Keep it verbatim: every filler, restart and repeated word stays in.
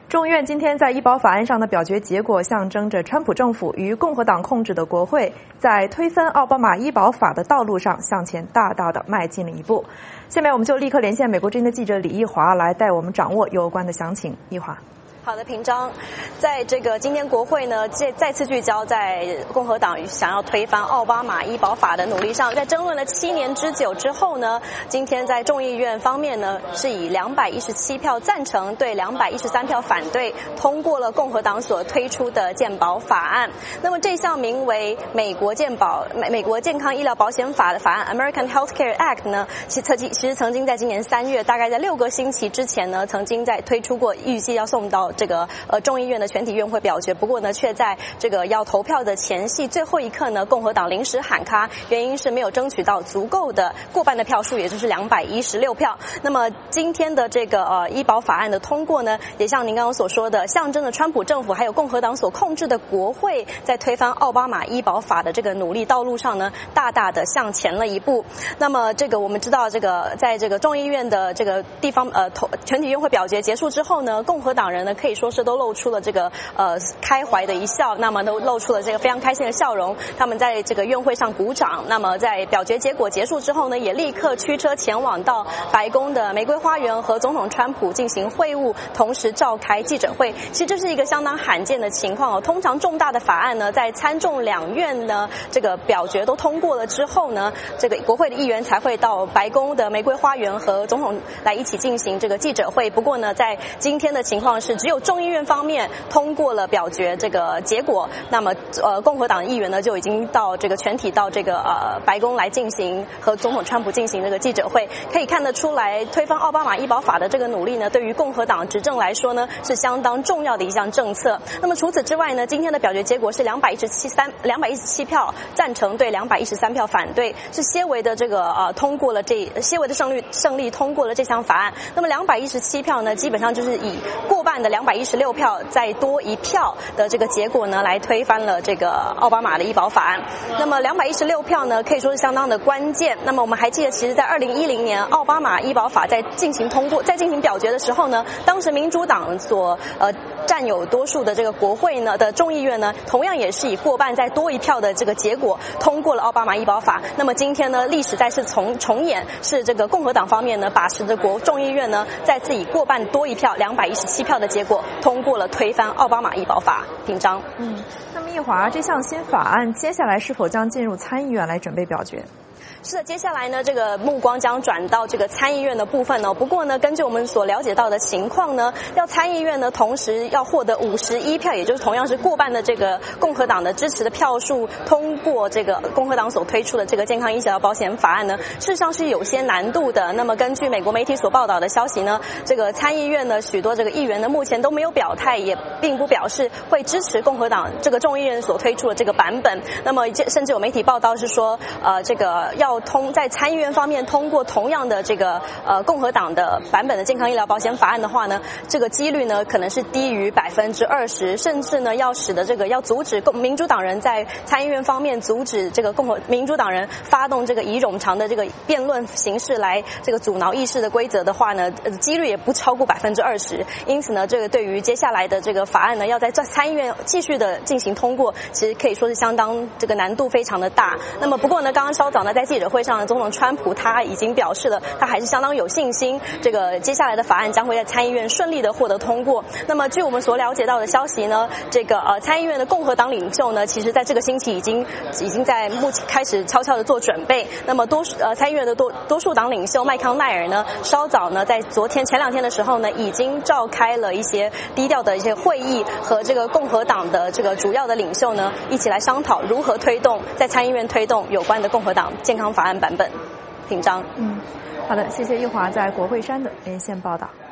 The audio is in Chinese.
众议院今天在医保法案上的表决结果，象征着川普政府与共和党控制的国会在推翻奥巴马医保法的道路上向前大大的迈进了一步。下面我们就立刻连线美国之音的记者李义华来带我们掌握有关的详情。义华。 好的，平章，在这个今天国会呢再再次聚焦在共和党想要推翻奥巴马医保法的努力上，在争论了七年之久之后呢，今天在众议院方面呢是以两百一十七票赞成对两百一十三票反对通过了共和党所推出的健保法案。那么这项名为美国健保美美国健康医疗保险法的法案 American Healthcare Act 呢，其曾经其实曾经在今年三月，大概在六个星期之前呢，曾经在推出过，预计要送到这个呃众议院的全体院会表决，不过呢，却在这个要投票的前夕最后一刻呢，共和党临时喊卡，原因是没有争取到足够的过半的票数，也就是两百一十六票。那么今天的这个呃医保法案的通过呢，也像您刚刚所说的，象征着川普政府还有共和党所控制的国会在推翻奥巴马医保法的这个努力道路上呢，大大的向前了一步。那么这个我们知道，这个在这个众议院的这个地方呃投全体院会表决结束之后呢，共和党人呢可以说是都露出了这个呃开怀的一笑，那么都露出了这个非常开心的笑容。他们在这个院会上鼓掌，那么在表决结果结束之后呢，也立刻驱车前往到白宫的玫瑰花园和总统川普进行会晤，同时召开记者会。其实这是一个相当罕见的情况哦。通常重大的法案呢，在参众两院呢这个表决都通过了之后呢，这个国会的议员才会到白宫的玫瑰花园和总统来一起进行这个记者会。不过呢，在今天的情况是，只有众议院方面通过了表决这个结果，那么呃共和党议员呢就已经到这个全体到这个呃白宫来进行和总统川普进行这个记者会。可以看得出来，推翻奥巴马医保法的这个努力呢，对于共和党执政来说呢是相当重要的一项政策。那么除此之外呢，今天的表决结果是两百一十七三两百一十七票赞成对两百一十三票反对，是些微的这个呃通过了这些微的胜利胜利通过了这项法案。那么两百一十七票呢，基本上就是以过半的两百一十六票再多一票的这个结果呢，来推翻了这个奥巴马的医保法案。那么两百一十六票呢，可以说是相当的关键。那么我们还记得，其实在二零一零年奥巴马医保法在进行通过在进行表决的时候呢，当时民主党所呃占有多数的这个国会呢的众议院呢，同样也是以过半再多一票的这个结果通过了奥巴马医保法。那么今天呢，历史再次重重演，是这个共和党方面呢把持着国众议院呢再次以过半多一票两百一十七票的结果通过了推翻奥巴马医保法。平章。 嗯，那么义华，这项新法案接下来是否将进入参议院来准备表决？ 是的，接下来呢，这个目光将转到这个参议院的部分哦。不过呢，根据我们所了解到的情况呢，要参议院呢同时要获得五十一票，也就是同样是过半的这个共和党的支持的票数，通过这个共和党所推出的这个健康医疗保险法案呢，事实上是有些难度的。那么根据美国媒体所报道的消息呢，这个参议院呢许多这个议员呢目前都没有表态，也并不表示会支持共和党这个众议院所推出的这个版本。那么甚至有媒体报道是说，呃，这个要通在参议院方面通过同样的这个呃共和党的版本的健康医疗保险法案的话呢，这个几率呢可能是低于百分之二十，甚至呢要使得这个要阻止共民主党人在参议院方面阻止这个共和民主党人发动这个以冗长的这个辩论形式来这个阻挠议事的规则的话呢，呃、几率也不超过百分之二十。因此呢，这个对于接下来的这个法案呢，要在参议院继续的进行通过，其实可以说是相当这个难度非常的大。那么不过呢，刚刚稍早呢在记者会上，总统川普他已经表示了，他还是相当有信心，这个接下来的法案将会在参议院顺利的获得通过。那么据我们所了解到的消息呢，这个呃参议院的共和党领袖呢，其实在这个星期已经已经在目前开始悄悄的做准备。那么多数呃参议院的多多数党领袖麦康奈尔呢，稍早呢在昨天前两天的时候呢，已经召开了一些低调的一些会议，和这个共和党的这个主要的领袖呢一起来商讨如何推动在参议院推动有关的共和党健康法案版本。平章。 嗯，好的，谢谢义华在国会山的连线报道。